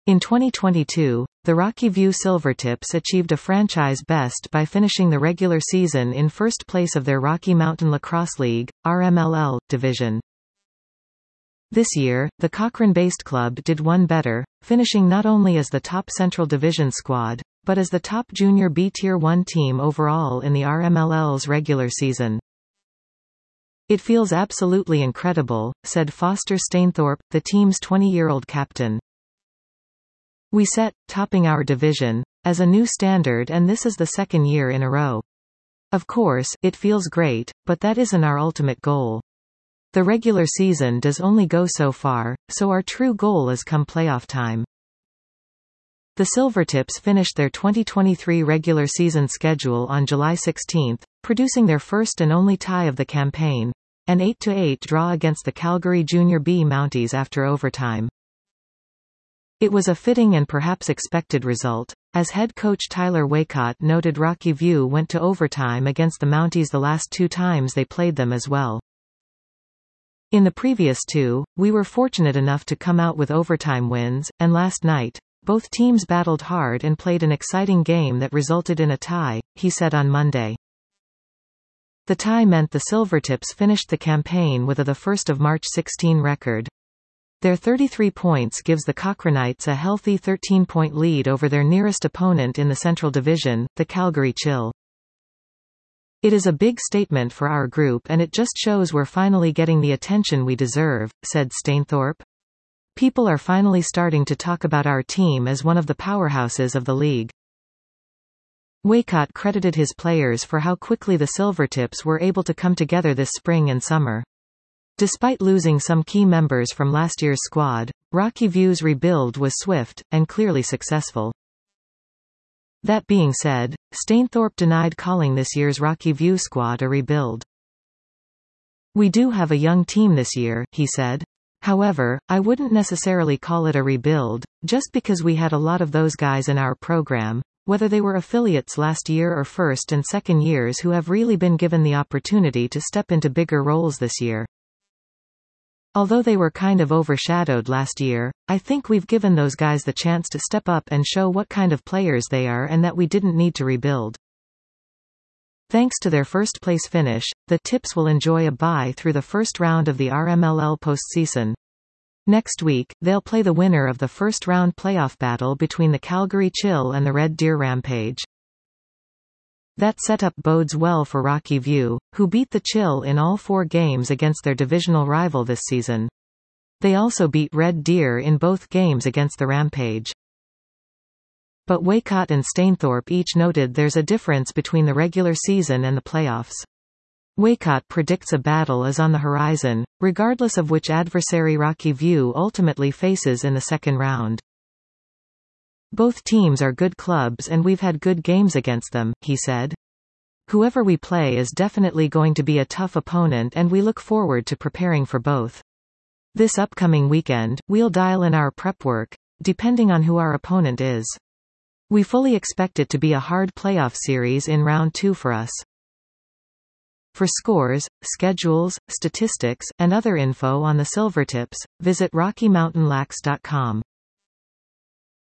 In 2022, the Rocky View Silvertips achieved a franchise best by finishing the regular season in first place of their Rocky Mountain Lacrosse League, RMLL, division. This year, the Cochrane-based club did one better, finishing not only as the top Central Division squad, but as the top junior B Tier 1 team overall in the RMLL's regular season. "It feels absolutely incredible," said Foster Stainthorpe, the team's 20-year-old captain. "We set, topping our division, as a new standard, and this is the second year in a row. Of course, it feels great, but that isn't our ultimate goal. The regular season does only go so far, so our true goal is come playoff time." The Silvertips finished their 2023 regular season schedule on July 16, producing their first and only tie of the campaign, an 8-8 draw against the Calgary Junior B Mounties after overtime. It was a fitting and perhaps expected result. As head coach Tyler Waycott noted, Rocky View went to overtime against the Mounties the last two times they played them as well. "In the previous two, we were fortunate enough to come out with overtime wins, and last night, both teams battled hard and played an exciting game that resulted in a tie," he said on Monday. The tie meant the Silvertips finished the campaign with a 1 March 16 record. Their 33 points gives the Cochranites a healthy 13-point lead over their nearest opponent in the Central Division, the Calgary Chill. "It is a big statement for our group, and it just shows we're finally getting the attention we deserve," said Stainthorpe. "People are finally starting to talk about our team as one of the powerhouses of the league." Waycott credited his players for how quickly the Silvertips were able to come together this spring and summer. Despite losing some key members from last year's squad, Rocky View's rebuild was swift, and clearly successful. That being said, Stainthorpe denied calling this year's Rocky View squad a rebuild. "We do have a young team this year," he said. "However, I wouldn't necessarily call it a rebuild, just because we had a lot of those guys in our program, whether they were affiliates last year or first and second years, who have really been given the opportunity to step into bigger roles this year. Although they were kind of overshadowed last year, I think we've given those guys the chance to step up and show what kind of players they are, and that we didn't need to rebuild." Thanks to their first-place finish, the Tips will enjoy a bye through the first round of the RMLL postseason. Next week, they'll play the winner of the first-round playoff battle between the Calgary Chill and the Red Deer Rampage. That setup bodes well for Rocky View, who beat the Chill in all 4 games against their divisional rival this season. They also beat Red Deer in both games against the Rampage. But Waycott and Stainthorpe each noted there's a difference between the regular season and the playoffs. Waycott predicts a battle is on the horizon, regardless of which adversary Rocky View ultimately faces in the second round. "Both teams are good clubs and we've had good games against them," he said. "Whoever we play is definitely going to be a tough opponent, and we look forward to preparing for both. This upcoming weekend, we'll dial in our prep work, depending on who our opponent is. We fully expect it to be a hard playoff series in round 2 for us." For scores, schedules, statistics, and other info on the Silvertips, visit RockyMountainLax.com.